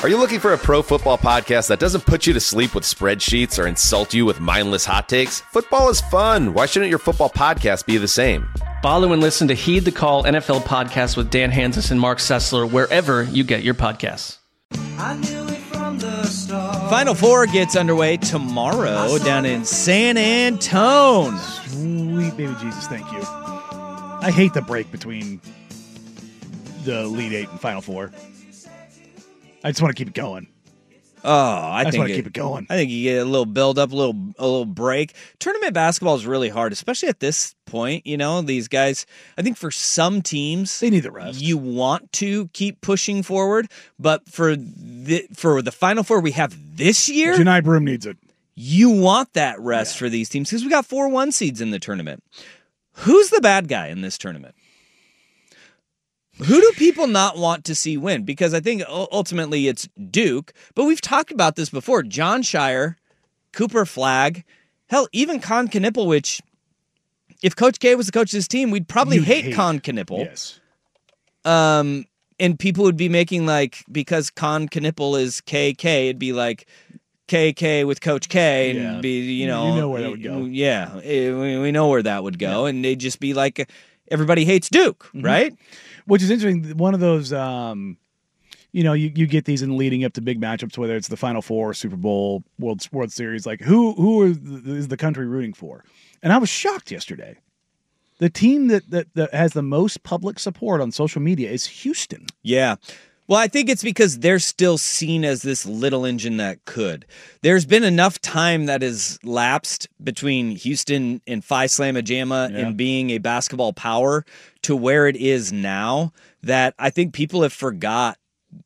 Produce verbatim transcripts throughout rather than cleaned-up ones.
Are you looking for a pro football podcast that doesn't put you to sleep with spreadsheets or insult you with mindless hot takes? Football is fun. Why shouldn't your football podcast be the same? Follow and listen to Heed the Call N F L podcast with Dan Hansis and Mark Sessler wherever you get your podcasts. I knew it from the start. Final Four gets underway tomorrow down in San Antone. Sweet baby Jesus, thank you. I hate the break between the Elite Eight and Final Four. I just want to keep it going. Oh, I, I just think want to it, keep it going. I think you get a little build up, a little a little break. Tournament basketball is really hard, especially at this point. You know, these guys. I think for some teams, they need the rest. You want to keep pushing forward, but for the for the Final Four we have this year, Janai Broom needs it. You want that rest yeah. for these teams because we got four one seeds in the tournament. Who's the bad guy in this tournament? Who do people not want to see win? Because I think ultimately it's Duke, but we've talked about this before. John Shire, Cooper Flagg, hell, even Con Knippel, which if Coach K was the coach of this team, we'd probably hate, hate Con Knippel. Yes. Um, and people would be making like, because Con Knippel is K K, it'd be like K K with Coach K and yeah. be, you know. You know where that would go. Yeah, we know where that would go. Yeah. And they'd just be like, everybody hates Duke, mm-hmm. right? Which is interesting. One of those, um, you know, you, you get these in leading up to big matchups, whether it's the Final Four, Super Bowl, World World Series. Like, who who is the, is the country rooting for? And I was shocked yesterday. The team that, that, that has the most public support on social media is Houston. Yeah. Well, I think it's because they're still seen as this little engine that could. There's been enough time that has lapsed between Houston and Phi Slamma Jamma yeah. and being a basketball power to where it is now that I think people have forgot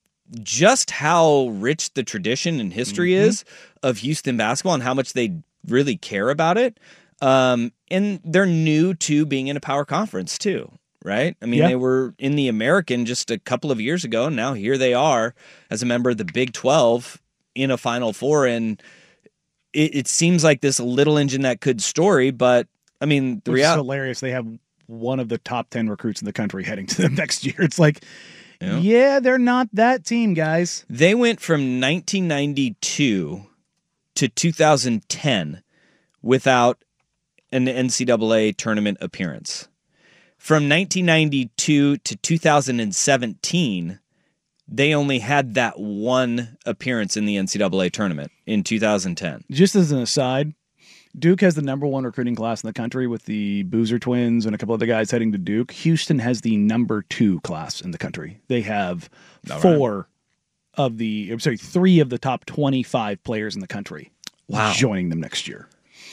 just how rich the tradition and history mm-hmm. is of Houston basketball and how much they really care about it. Um, and they're new to being in a power conference too. Right? I mean, yeah. they were in the American just a couple of years ago, and now here they are as a member of the Big twelve in a Final Four, and it, it seems like this little engine that could story, but, I mean, the reality... It's hilarious. They have one of the top ten recruits in the country heading to them next year. It's like, yeah, yeah they're not that team, guys. They went from nineteen ninety-two to two thousand ten without an N C double A tournament appearance. From nineteen ninety-two to two thousand seventeen, they only had that one appearance in the N C double A tournament in two thousand ten. Just as an aside, Duke has the number one recruiting class in the country with the Boozer twins and a couple other guys heading to Duke. Houston has the number two class in the country. They have All four right. of the, I'm sorry, three of the top twenty-five players in the country wow. joining them next year.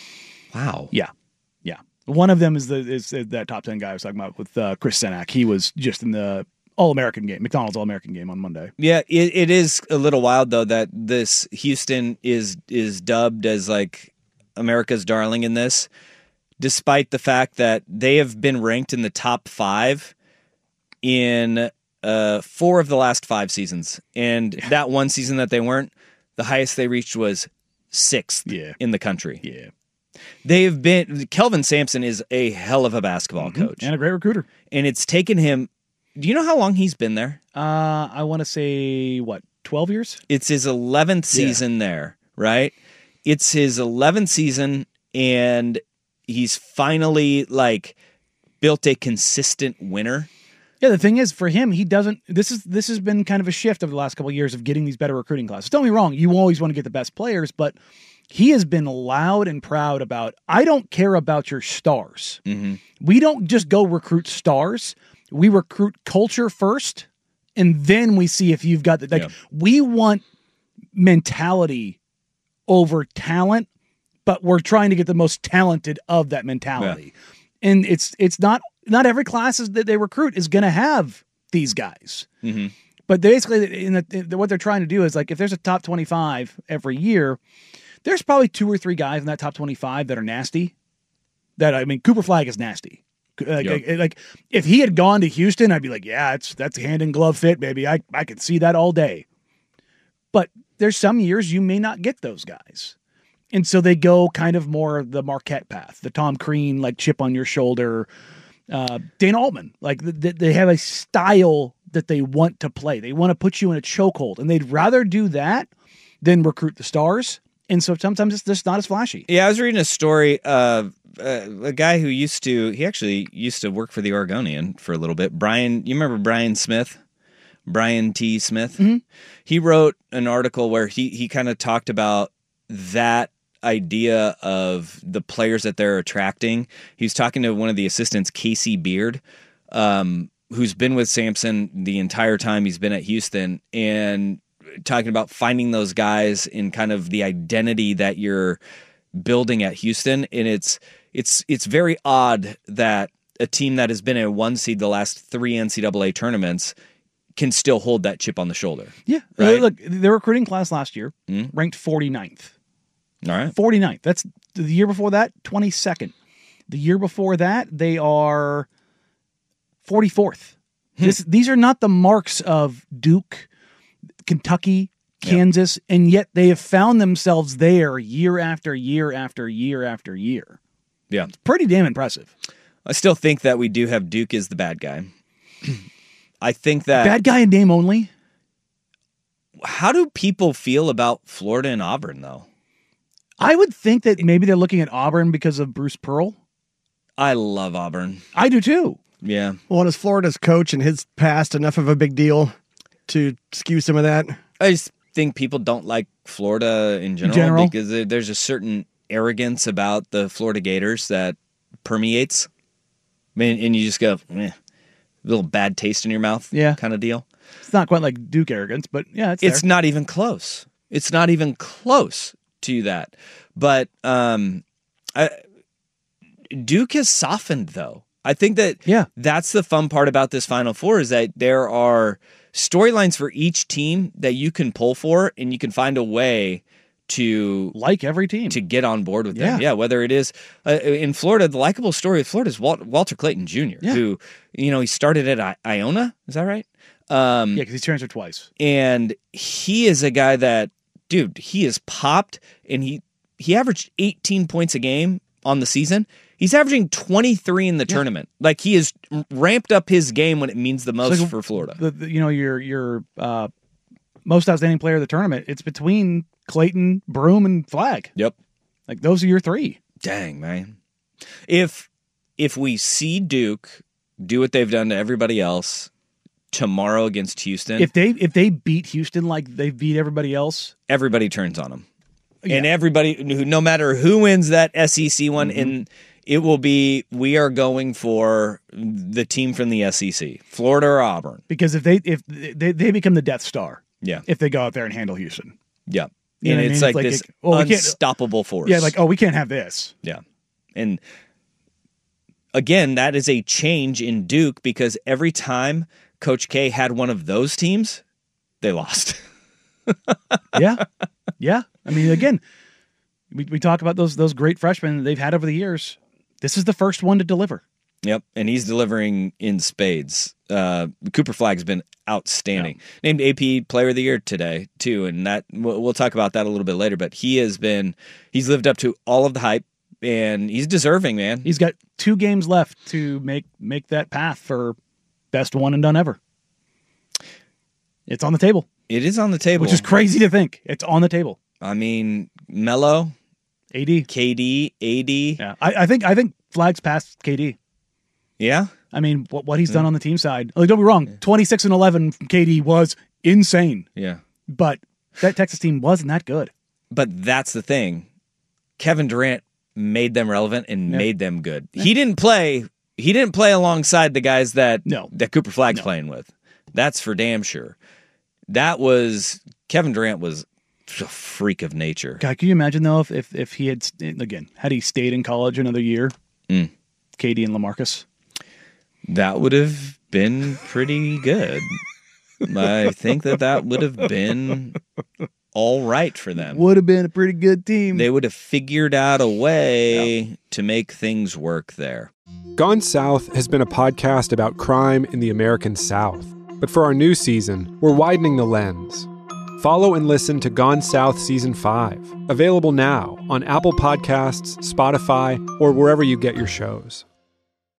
Wow. Yeah. Yeah. One of them is the is that top ten guy I was talking about with uh, Chris Senak. He was just in the All-American game, McDonald's All-American game on Monday. Yeah, it, it is a little wild, though, that this Houston is is dubbed as, like, America's darling in this, despite the fact that they have been ranked in the top five in uh, four of the last five seasons. And yeah. that one season that they weren't, the highest they reached was sixth yeah. in the country. Yeah. They've been Kelvin Sampson is a hell of a basketball mm-hmm. coach and a great recruiter, and it's taken him. Do you know how long he's been there? Uh, I want to say what twelve years. It's his eleventh season yeah. there, right? It's his eleventh season, and he's finally like built a consistent winner. Yeah, the thing is, for him, he doesn't. This is this has been kind of a shift over the last couple of years of getting these better recruiting classes. Don't get me wrong; you always want to get the best players, but he has been loud and proud about, I don't care about your stars. Mm-hmm. We don't just go recruit stars. We recruit culture first, and then we see if you've got the, like, yeah. we want mentality over talent, but we're trying to get the most talented of that mentality. Yeah. And it's, it's not, not every class that they recruit is going to have these guys. Mm-hmm. But basically, in the, in the, what they're trying to do is, like, if there's a top twenty-five every year, there's probably two or three guys in that top twenty-five that are nasty. That, I mean, Cooper Flagg is nasty. Like, yep. like if he had gone to Houston, I'd be like, yeah, it's that's a hand in glove fit, baby. I, I could see that all day. But there's some years you may not get those guys. And so they go kind of more the Marquette path, the Tom Crean, like chip on your shoulder. Uh, Dana Altman, like th- they have a style that they want to play. They want to put you in a chokehold, and they'd rather do that than recruit the stars. And so sometimes it's just not as flashy. Yeah, I was reading a story of uh, a guy who used to, he actually used to work for the Oregonian for a little bit. Brian, you remember Brian Smith? Brian T. Smith? Mm-hmm. He wrote an article where he, he kind of talked about that idea of the players that they're attracting. He was talking to one of the assistants, Casey Beard, um, who's been with Sampson the entire time he's been at Houston, and talking about finding those guys in kind of the identity that you're building at Houston. And it's it's it's very odd that a team that has been a one seed the last three N C double A tournaments can still hold that chip on the shoulder. Yeah. Right? Look, their recruiting class last year Mm-hmm. ranked forty-ninth. All right. forty-ninth. That's the year before that, twenty-second. The year before that, they are forty-fourth. Hmm. This, these are not the marks of Duke, Kentucky, Kansas, yeah. and yet they have found themselves there year after year after year after year. Yeah. It's pretty damn impressive. I still think that we do have Duke as the bad guy. I think that... Bad guy in name only? How do people feel about Florida and Auburn, though? I would think that maybe they're looking at Auburn because of Bruce Pearl. I love Auburn. I do too. Yeah. Well, and is Florida's coach and his past enough of a big deal to skew some of that? I just think people don't like Florida in general, in general? because there- there's a certain arrogance about the Florida Gators that permeates. I mean, and you just go, eh, little bad taste in your mouth, Yeah. kind of deal. It's not quite like Duke arrogance, but yeah, it's It's there. not even close. It's not even close to that. But um, I, Duke has softened, though. I think that Yeah. that's the fun part about this Final Four, is that there are storylines for each team that you can pull for, and you can find a way to like every team. to get on board with them. Yeah. Yeah, whether it is uh, in Florida, the likable story of Florida is Walt, Walter Clayton Junior, Yeah. who, you know, he started at I- Iona. Is that right? Um, Yeah, because he's transferred twice. and he is a guy that, dude, he is popped, and he he averaged eighteen points a game on the season. He's averaging twenty-three in the tournament. Like, he has ramped up his game when it means the most like for Florida. The, the, you know, your your uh, most outstanding player of the tournament. It's between Clayton, Broom, and Flagg. Yep. Like those are your three. Dang, man. If if we see Duke do what they've done to everybody else tomorrow against Houston, If they if they beat Houston like they beat everybody else, everybody turns on them. Yeah. And everybody, who- no matter who wins that S E C one, Mm-hmm. and it will be, we are going for the team from the S E C, Florida or Auburn. because if they if they, they become the Death Star Yeah. if they go out there and handle Houston. Yeah. You know And what I it's mean? like, It's like, this it- oh, we can't- unstoppable force. Yeah, like oh we can't have this. Yeah. And again, that is a change in Duke, because every time Coach K had one of those teams, they lost. Yeah, yeah. I mean, again, we we talk about those those great freshmen they've had over the years. This is the first one to deliver. Yep, and he's delivering in spades. Uh, Cooper Flagg's been outstanding. Named A P Player of the Year today too, and that we'll, we'll talk about that a little bit later. But he has been he's lived up to all of the hype, and he's deserving, man. He's got two games left to make make that path for best one and done ever. It's on the table, It is on the table, which is crazy to think. It's on the table. I mean, Melo, A D. K D, A D. Yeah, I, I think I think Flagg's past K D. Yeah, I mean, what what he's done on the team side. Like, don't be wrong, twenty six and eleven from K D was insane, yeah. but that Texas team wasn't that good. But that's the thing. Kevin Durant made them relevant and made them good. He didn't play. He didn't play alongside the guys that No. that Cooper Flagg's No. playing with. That's for damn sure. That was Kevin Durant was a freak of nature. God, can you imagine though if if, if he had again had he stayed in college another year, Mm. K D and LaMarcus. That would have been pretty good. I think that that would have been all right for them. Would have been a pretty good team. They would have figured out a way to make things work there. Gone South has been a podcast about crime in the American South. But for our new season, we're widening the lens. Follow and listen to Gone South Season five, available now on Apple Podcasts, Spotify, or wherever you get your shows.